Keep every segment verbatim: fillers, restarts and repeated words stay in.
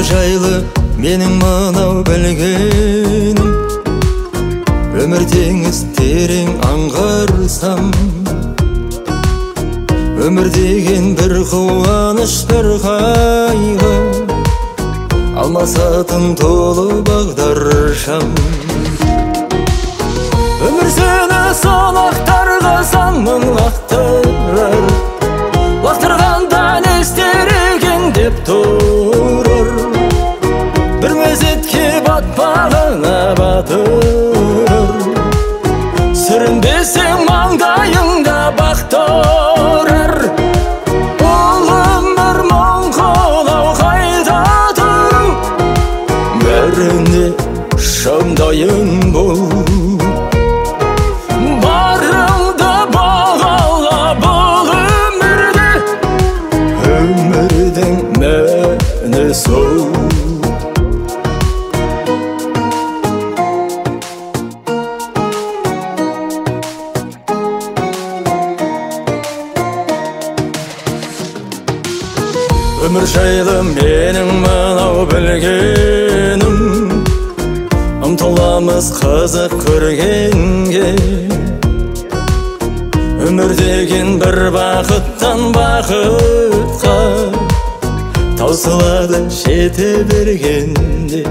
жайлы менің мынау білгенім, өмір теңіз терең аңғарсам, өмір деген бір қуаныш, бір қайғы, алмасатын толы бағдаршам. Өмір сені сол ақтарға сан мың лақтырар, лақтырғанда не істер екен деп тұрыр, бір мезетке батпағына батырыр. Сүрінбесең маңдайыңда бақ тұрар, ол өмір мұң қолау қайда тұр, бәріне шамдайын бол. Барыңды бағала бұл өмірде, өмірдің мәні сол. Өмір жайлы менің мынау білгенім, ұмтыламыз қызық көргенге. Өмір деген бір бақыттан бақытқа таусылады жете бергенде.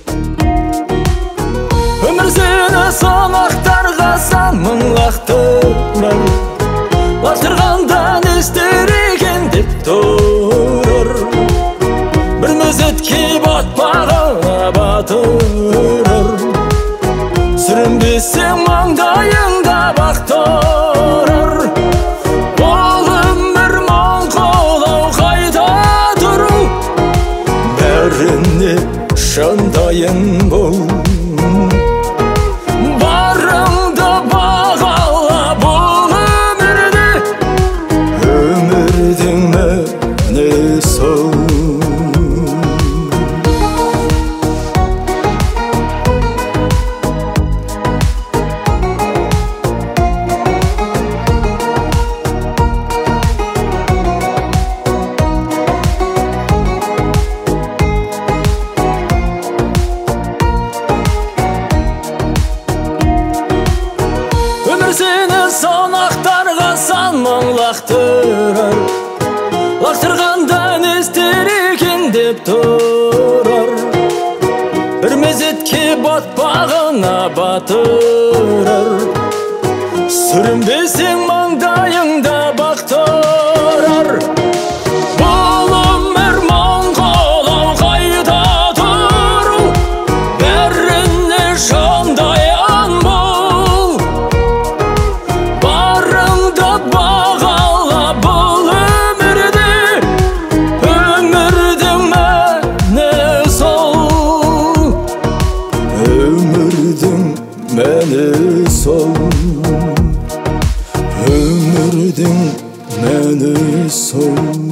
Өмір сені сол ақтарға сан мың лақтырар, лақтырғанда не істер екен деп тұрыр, бір мезетке батпағына батырыр. Сүрінбесең маңдайыңда бақ тұрар, ол өмір мұң қолау қайда тұру, бәріне шамдайын бол. Барыңды бағала бұл өмірде, өмірдің мәні сол. Сені сон ақтарға сан мың лақтырар, лақтырғанда не істер екен деп тұрар, бір мезетке батпағына батырар. Сүрінбесең маңдайыңда бақ тұрар, бұл өмір мұң қолау қайда тұру, бәріне шамдайын бол. Барыңды бағала бұл өмірде, өмірдің мәні сол, өмірдің мәні сол, өмірдің мәні сол.